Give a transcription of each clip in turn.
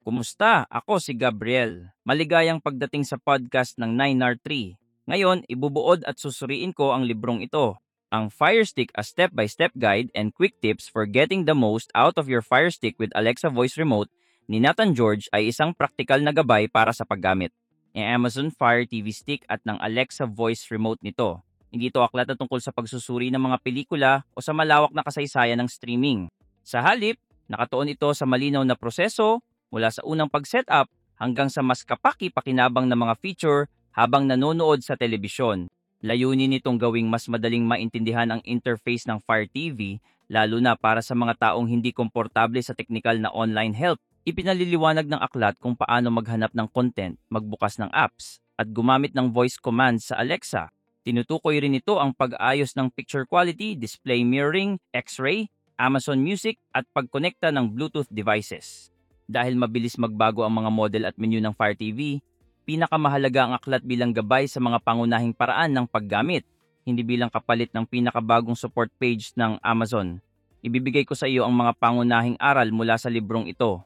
Kumusta? Ako si Gabriel. Maligayang pagdating sa podcast ng 9R3. Ngayon, ibubuod at susuriin ko ang librong ito. Ang Fire Stick, a step-by-step guide and quick tips for getting the most out of your Fire Stick with Alexa Voice Remote ni Nathan George ay isang praktikal na gabay para sa paggamit. Ang Amazon Fire TV Stick at ng Alexa Voice Remote nito. Hindi ito aklat na tungkol sa pagsusuri ng mga pelikula o sa malawak na kasaysayan ng streaming. Sa halip, nakatuon ito sa malinaw na proseso mula sa unang pag-setup hanggang sa mas kapaki-pakinabang na mga feature habang nanonood sa telebisyon. Layunin nitong gawing mas madaling maintindihan ang interface ng Fire TV, lalo na para sa mga taong hindi komportable sa teknikal na online help. Ipinaliliwanag ng aklat kung paano maghanap ng content, magbukas ng apps, at gumamit ng voice commands sa Alexa. Tinutukoy rin ito ang pag-ayos ng picture quality, display mirroring, X-ray, Amazon Music at pagkonekta ng Bluetooth devices. Dahil mabilis magbago ang mga model at menu ng Fire TV, pinakamahalaga ang aklat bilang gabay sa mga pangunahing paraan ng paggamit, hindi bilang kapalit ng pinakabagong support page ng Amazon. Ibibigay ko sa iyo ang mga pangunahing aral mula sa librong ito.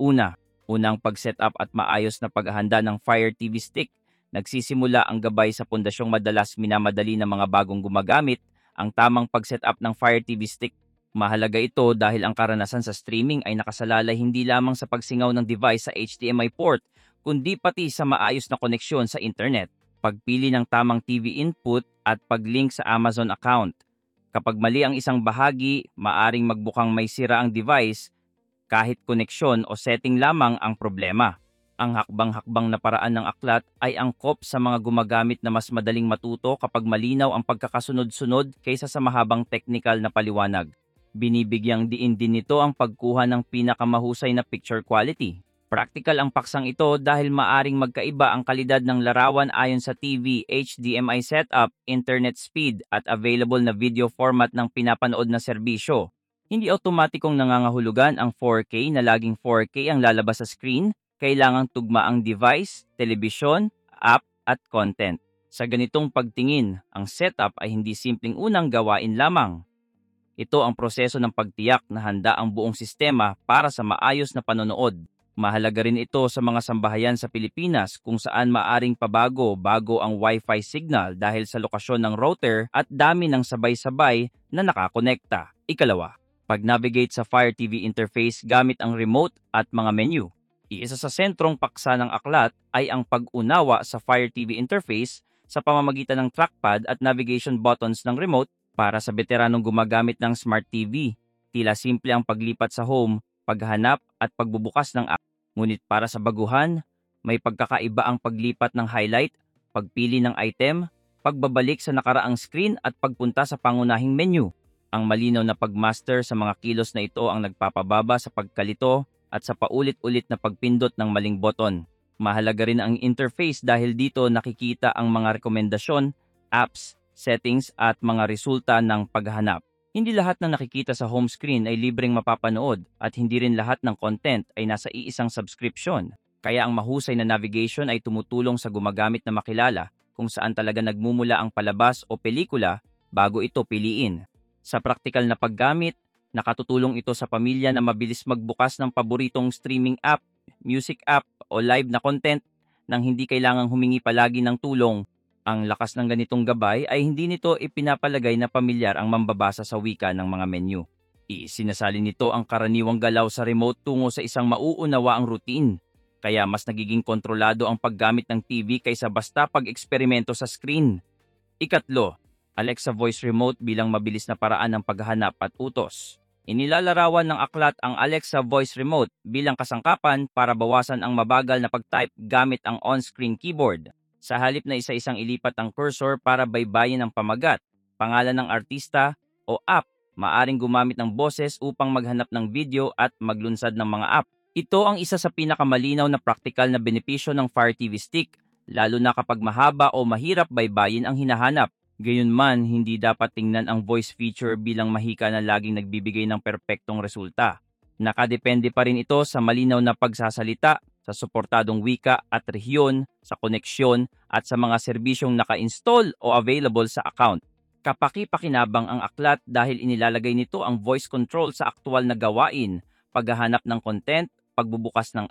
Unang pag-setup at maayos na paghahanda ng Fire TV Stick. Nagsisimula ang gabay sa pundasyong madalas minamadali ng mga bagong gumagamit, ang tamang pag-setup ng Fire TV Stick. Mahalaga ito dahil ang karanasan sa streaming ay nakasalalay hindi lamang sa pagsingaw ng device sa HDMI port, kundi pati sa maayos na koneksyon sa internet, pagpili ng tamang TV input at pag-link sa Amazon account. Kapag mali ang isang bahagi, maaring magbukang may sira ang device kahit koneksyon o setting lamang ang problema. Ang hakbang-hakbang na paraan ng aklat ay angkop sa mga gumagamit na mas madaling matuto kapag malinaw ang pagkakasunod-sunod kaysa sa mahabang technical na paliwanag. Binibigyang diin din nito ang pagkuha ng pinakamahusay na picture quality. Practical ang paksang ito dahil maaring magkaiba ang kalidad ng larawan ayon sa TV, HDMI setup, internet speed at available na video format ng pinapanood na serbisyo. Hindi automatikong nangangahulugan ang 4K na laging 4K ang lalabas sa screen, kailangang tugma ang device, telebisyon, app at content. Sa ganitong pagtingin, ang setup ay hindi simpleng unang gawain lamang. Ito ang proseso ng pagtiyak na handa ang buong sistema para sa maayos na panonood. Mahalaga rin ito sa mga sambahayan sa Pilipinas kung saan maaring pabago-bago ang Wi-Fi signal dahil sa lokasyon ng router at dami ng sabay-sabay na nakakonekta. Ikalawa, pag-navigate sa Fire TV interface gamit ang remote at mga menu. Iisa sa sentrong paksa ng aklat ay ang pag-unawa sa Fire TV interface sa pamamagitan ng trackpad at navigation buttons ng remote. Para sa veteranong gumagamit ng Smart TV, tila simple ang paglipat sa home, paghanap at pagbubukas ng app. Ngunit para sa baguhan, may pagkakaiba ang paglipat ng highlight, pagpili ng item, pagbabalik sa nakaraang screen at pagpunta sa pangunahing menu. Ang malinaw na pagmaster sa mga kilos na ito ang nagpapababa sa pagkalito at sa paulit-ulit na pagpindot ng maling button. Mahalaga rin ang interface dahil dito nakikita ang mga rekomendasyon, apps, settings at mga resulta ng paghahanap. Hindi lahat ng nakikita sa home screen ay libreng mapapanood at hindi rin lahat ng content ay nasa iisang subscription. Kaya ang mahusay na navigation ay tumutulong sa gumagamit na makilala kung saan talaga nagmumula ang palabas o pelikula bago ito piliin. Sa praktikal na paggamit, nakatutulong ito sa pamilya na mabilis magbukas ng paboritong streaming app, music app o live na content nang hindi kailangang humingi palagi ng tulong. Ang lakas ng ganitong gabay ay hindi nito ipinapalagay na pamilyar ang mambabasa sa wika ng mga menu. Isinasalin nito ang karaniwang galaw sa remote tungo sa isang mauunawaang routine. Kaya mas nagiging kontrolado ang paggamit ng TV kaysa basta pag-eksperimento sa screen. Ikatlo, Alexa Voice Remote bilang mabilis na paraan ng paghahanap at utos. Inilalarawan ng aklat ang Alexa Voice Remote bilang kasangkapan para bawasan ang mabagal na pag-type gamit ang on-screen keyboard. Sa halip na isa-isang ilipat ang cursor para baybayin ang pamagat, pangalan ng artista o app, maaring gumamit ng boses upang maghanap ng video at maglunsad ng mga app. Ito ang isa sa pinakamalinaw na praktikal na benepisyo ng Fire TV Stick, lalo na kapag mahaba o mahirap baybayin ang hinahanap. Gayunman, hindi dapat tingnan ang voice feature bilang mahika na laging nagbibigay ng perpektong resulta. Nakadepende pa rin ito sa malinaw na pagsasalita, sa suportadong wika at rehiyon, sa koneksyon at sa mga serbisyong naka-install o available sa account. Kapaki-pakinabang ang aklat dahil inilalagay nito ang voice control sa aktual na gawain, paghahanap ng content, pagbubukas ng app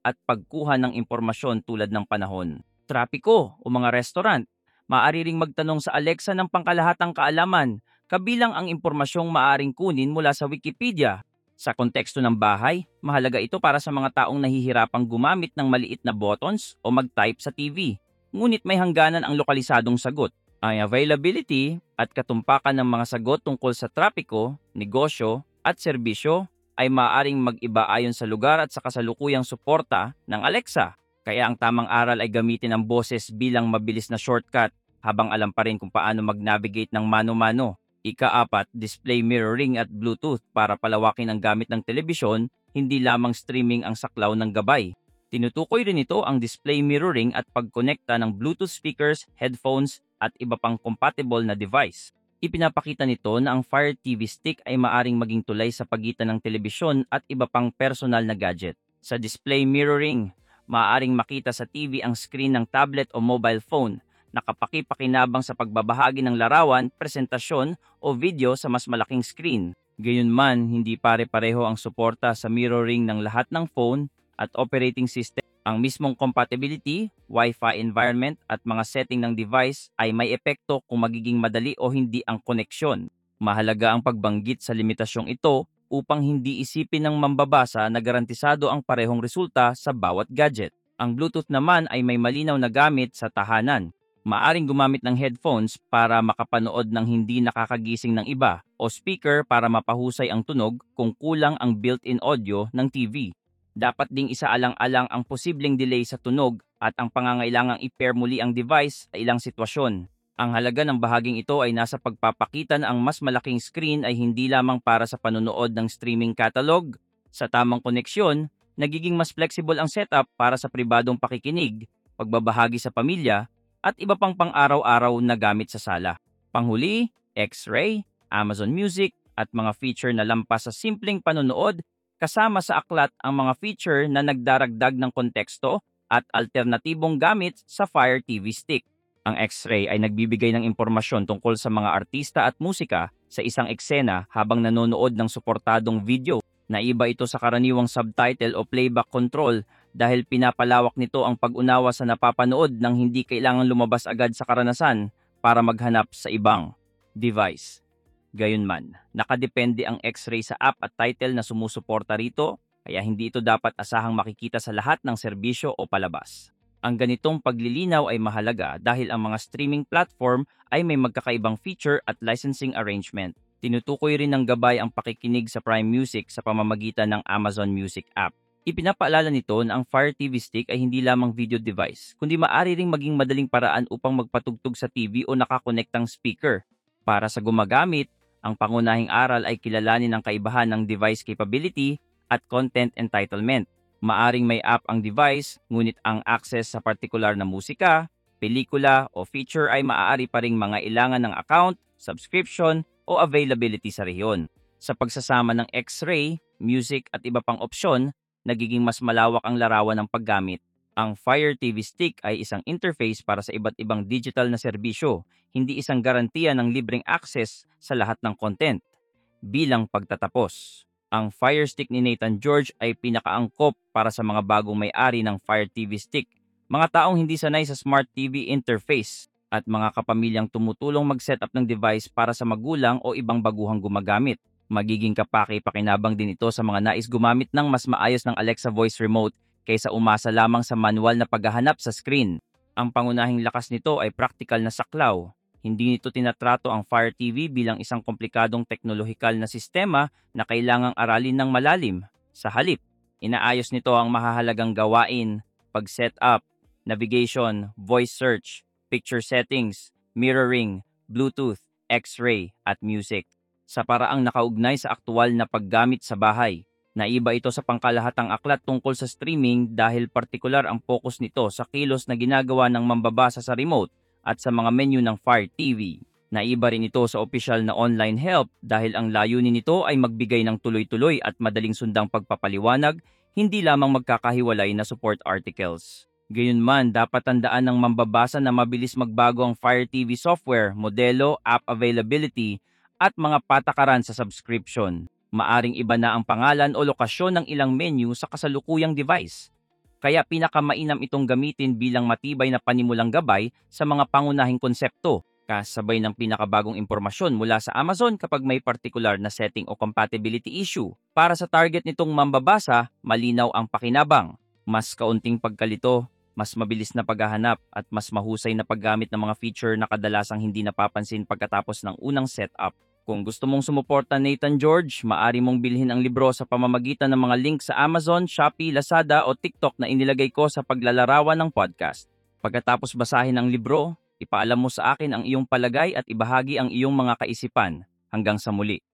at pagkuha ng impormasyon tulad ng panahon, trapiko o mga restaurant. Maaari ring magtanong sa Alexa ng pangkalahatang kaalaman, kabilang ang impormasyong maaring kunin mula sa Wikipedia. Sa konteksto ng bahay, mahalaga ito para sa mga taong nahihirapang gumamit ng maliit na buttons o mag-type sa TV. Ngunit may hangganan ang lokalisadong sagot. Ang availability at katumpakan ng mga sagot tungkol sa trapiko, negosyo at serbisyo ay maaaring mag-iba ayon sa lugar at sa kasalukuyang suporta ng Alexa. Kaya ang tamang aral ay gamitin ang boses bilang mabilis na shortcut habang alam pa rin kung paano mag-navigate ng mano-mano. Ika-4, display mirroring at Bluetooth para palawakin ang gamit ng telebisyon, hindi lamang streaming ang saklaw ng gabay. Tinutukoy rin ito ang display mirroring at pagkonekta ng Bluetooth speakers, headphones at iba pang compatible na device. Ipinapakita nito na ang Fire TV Stick ay maaring maging tulay sa pagitan ng telebisyon at iba pang personal na gadget. Sa display mirroring, maaaring makita sa TV ang screen ng tablet o mobile phone, nakapaki-pakinabang sa pagbabahagi ng larawan, presentasyon o video sa mas malaking screen. Gayunman, hindi pare-pareho ang suporta sa mirroring ng lahat ng phone at operating system. Ang mismong compatibility, Wi-Fi environment at mga setting ng device ay may epekto kung magiging madali o hindi ang koneksyon. Mahalaga ang pagbanggit sa limitasyong ito upang hindi isipin ng mambabasa na garantisado ang parehong resulta sa bawat gadget. Ang Bluetooth naman ay may malinaw na gamit sa tahanan. Maaring gumamit ng headphones para makapanood ng hindi nakakagising ng iba o speaker para mapahusay ang tunog kung kulang ang built-in audio ng TV. Dapat ding isaalang-alang ang posibleng delay sa tunog at ang pangangailangang i-pair muli ang device sa ilang sitwasyon. Ang halaga ng bahaging ito ay nasa pagpapakita na ang mas malaking screen ay hindi lamang para sa panonood ng streaming catalog. Sa tamang koneksyon, nagiging mas flexible ang setup para sa pribadong pakikinig, pagbabahagi sa pamilya, at iba pang pang-araw-araw na gamit sa sala. Panghuli, X-Ray, Amazon Music, at mga feature na lampas sa simpleng panonood. Kasama sa aklat ang mga feature na nagdaragdag ng konteksto at alternatibong gamit sa Fire TV Stick. Ang X-Ray ay nagbibigay ng impormasyon tungkol sa mga artista at musika sa isang eksena habang nanonood ng suportadong video. Naiba ito sa karaniwang subtitle o playback control dahil pinapalawak nito ang pag-unawa sa napapanood nang hindi kailangan lumabas agad sa karanasan para maghanap sa ibang device. Gayunman, nakadepende ang X-Ray sa app at title na sumusuporta rito, kaya hindi ito dapat asahang makikita sa lahat ng serbisyo o palabas. Ang ganitong paglilinaw ay mahalaga dahil ang mga streaming platform ay may magkakaibang feature at licensing arrangement. Tinutukoy rin ng gabay ang pakikinig sa Prime Music sa pamamagitan ng Amazon Music app. Ipinapaalala nito na ang Fire TV Stick ay hindi lamang video device, kundi maaari ring maging madaling paraan upang magpatugtog sa TV o nakakonektang speaker. Para sa gumagamit, ang pangunahing aral ay kilalanin ang kaibahan ng device capability at content entitlement. Maaring may app ang device, ngunit ang access sa partikular na musika, pelikula o feature ay maaari pa ring mga ilangan ng account, subscription o availability sa rehiyon. Sa pagsasama ng X-Ray, music at iba pang opsyon, nagiging mas malawak ang larawan ng paggamit. Ang Fire TV Stick ay isang interface para sa iba't ibang digital na serbisyo, hindi isang garantiya ng libreng access sa lahat ng content. Bilang pagtatapos, ang Fire Stick ni Nathan George ay pinakaangkop para sa mga bagong may-ari ng Fire TV Stick, mga taong hindi sanay sa Smart TV interface, at mga kapamilyang tumutulong mag-setup ng device para sa magulang o ibang baguhang gumagamit. Magiging kapaki-pakinabang din ito sa mga nais gumamit ng mas maayos ng Alexa Voice Remote kaysa umasa lamang sa manual na paghahanap sa screen. Ang pangunahing lakas nito ay praktikal na saklaw. Hindi nito tinatrato ang Fire TV bilang isang komplikadong teknolohikal na sistema na kailangang aralin ng malalim. Sa halip, inaayos nito ang mahahalagang gawain, pag-setup, navigation, voice search, picture settings, mirroring, Bluetooth, X-ray, at music. Sa paraang nakaugnay sa aktual na paggamit sa bahay. Naiba ito sa pangkalahatang aklat tungkol sa streaming dahil partikular ang focus nito sa kilos na ginagawa ng mambabasa sa remote at sa mga menu ng Fire TV. Naiba rin ito sa opisyal na online help dahil ang layunin nito ay magbigay ng tuloy-tuloy at madaling sundang pagpapaliwanag, hindi lamang magkakahiwalay na support articles. Gayunman, dapat tandaan ng mambabasa na mabilis magbago ang Fire TV software, modelo, app availability, at mga patakaran sa subscription. Maaring iba na ang pangalan o lokasyon ng ilang menu sa kasalukuyang device. Kaya pinakamainam itong gamitin bilang matibay na panimulang gabay sa mga pangunahing konsepto, kasabay ng pinakabagong impormasyon mula sa Amazon kapag may particular na setting o compatibility issue. Para sa target nitong mambabasa, malinaw ang pakinabang, mas kaunting pagkalito, mas mabilis na paghahanap at mas mahusay na paggamit ng mga feature na kadalasang hindi napapansin pagkatapos ng unang setup. Kung gusto mong sumuporta Nathan George, maaari mong bilhin ang libro sa pamamagitan ng mga link sa Amazon, Shopee, Lazada o TikTok na inilagay ko sa paglalarawan ng podcast. Pagkatapos basahin ang libro, ipaalam mo sa akin ang iyong palagay at ibahagi ang iyong mga kaisipan. Hanggang sa muli.